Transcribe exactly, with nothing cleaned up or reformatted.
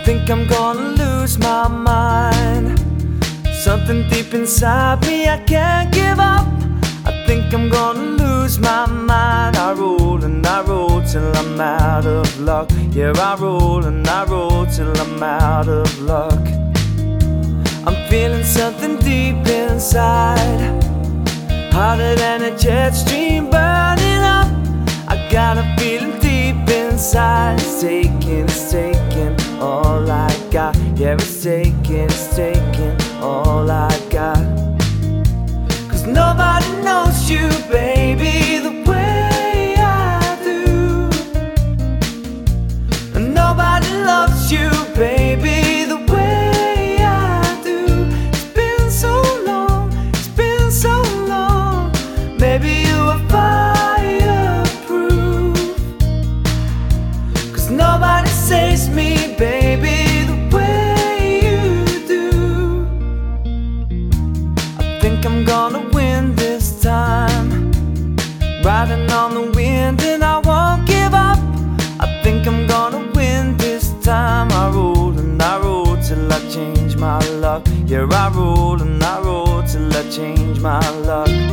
think I'm gonna lose my mind. Something deep inside me, I can't give up. I think I'm gonna lose my mind. I roll and I roll till I'm out of luck. Yeah, I roll and I roll till I'm out of luck. I'm feeling something deep inside, hotter than a jet stream burning up. I got a feeling deep inside. It's taking, it's taking all I got. Yeah, it's taking, it's taking all I got. Cause nobody knows you, baby, the way I do. And nobody loves you, baby, the way I do. It's been so long, it's been so long. Maybe you are fireproof. Cause nobody saves me, baby, the way you do. I think I'm gonna win this time, riding on the wind and I won't give up. I think I'm gonna win this time. I roll and I roll till I change my luck. Yeah, I roll and I roll till I change my luck.